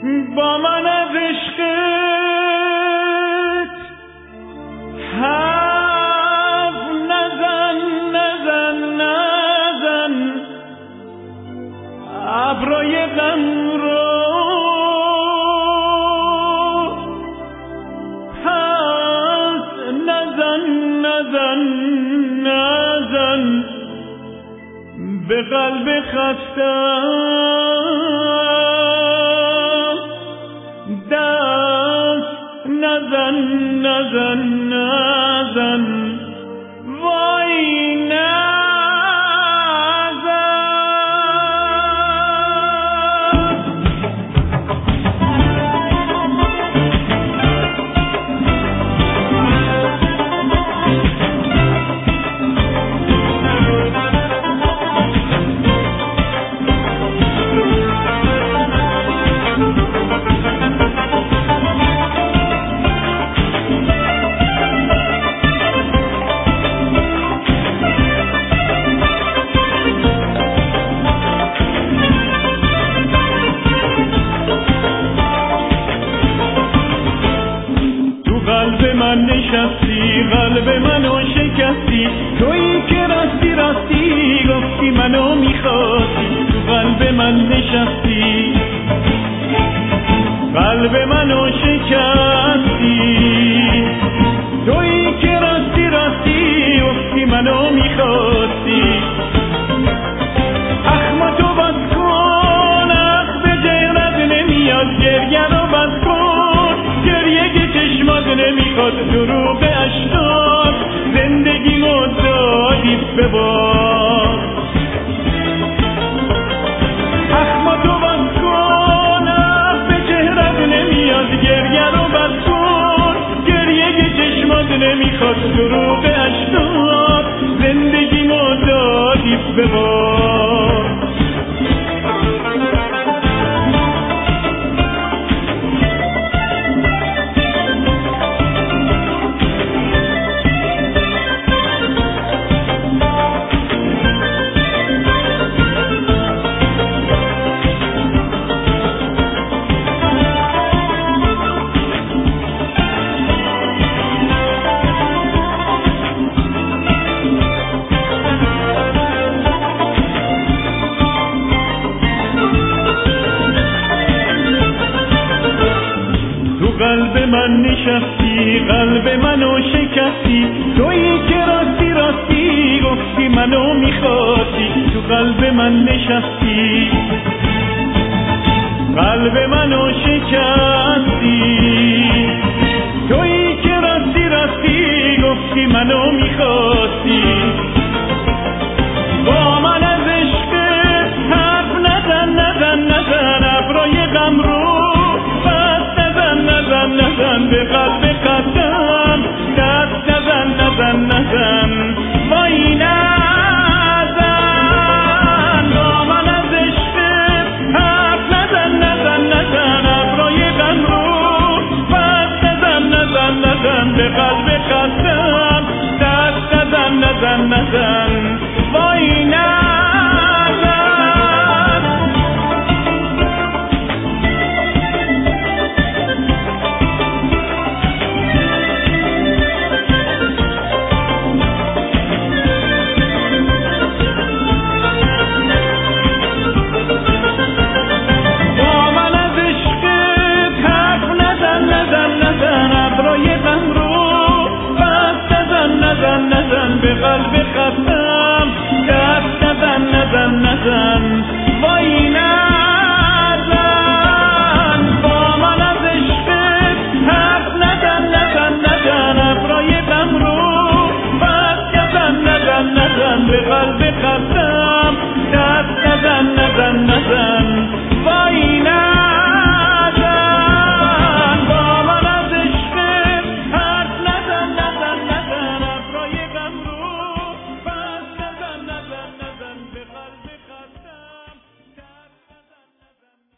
با من از عشقت حرف نزن ابرای غم رو پس نزن به قلب خستم دست نزن وای نشستی قلب منو شکستی تویی که راستی گفتی منو میخواستی تو قلب من نشستی قلب منو شکستی تویی که راستی گفتی منو میخواستی اخم تو بس کن اخ به جهرت نمیاد گریه رو بس کن گریه که چشمات نمیخواد دروغ اشتاد زندگی مدادی به باد اخم تو بس کن اخ به چهرت نمیاد گریه رو بس کن گریه که چشمات نمیخواد دروغ اشتاد زندگی مدادی به باد قلب من نشستی قلب منو شکستی تویی که راستی گفتی منو میخواستی تو قلب من نشستی قلب منو شکستی تویی که راستی گفتی منو میخواستی با من از عشقت حرف نزن ابرای غم رو نزن به قلب قدم دست نزن وای نزن با من از عشقت حرف نزن ابرای غم رو پس نزن به قلب قدم دست نزن